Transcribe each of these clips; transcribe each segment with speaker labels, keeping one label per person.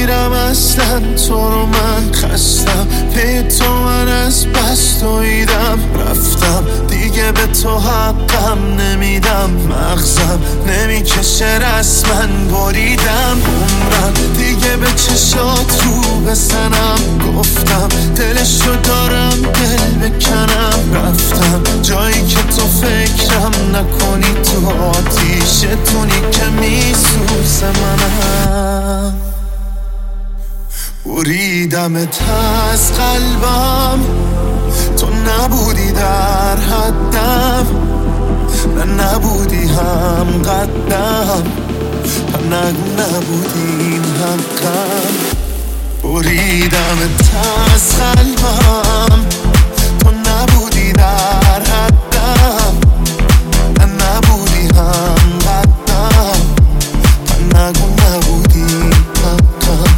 Speaker 1: نمیرم اصلا تو رو من خستم پی تو من از بس دویدم رفتم دیگه به تو حقم نمیدم مغزم نمیکشه رسما بریدم عمرم دیگه به چشات رو بزنم گفتم دلشو دارم دل بکنم رفتم جایی که تو فکرم نکنی تو آتیشتونی که میسوزه منم بریدمت از قلبم تو نبودی در حدم نه نبودی هم قدم نگو نبودیم حقم بریدمت از قلبم تو نبودی در حدم نه نبودی هم قدم نگو نبودیم حقم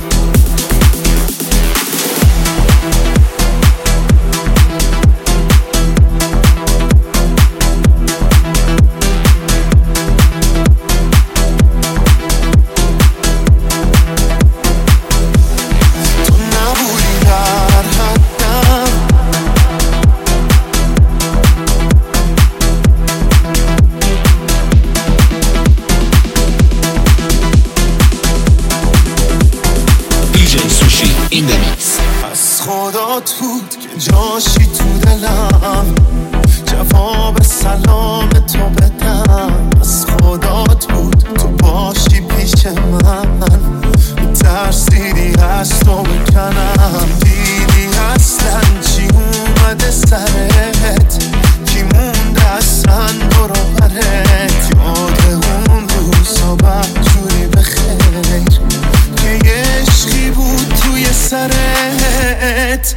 Speaker 1: از خدات بود که جاشی تو دلم جواب سلام تو بدم از خدات بود تو باشی پیش من میترسیدی از تو بکنم دیدی اصلا چی اومده سرت کی مونده اصلا برو برت یاد اون روزا بدجوری بخیر که یه عشقی بود توی سرت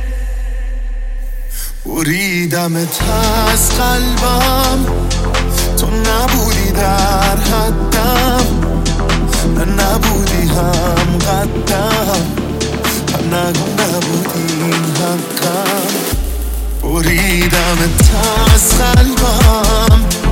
Speaker 1: بریدمت از قلبم تو نبودی در حدم نه نبودی هم قدم نگو نبودی حقم بریدمت از قلبم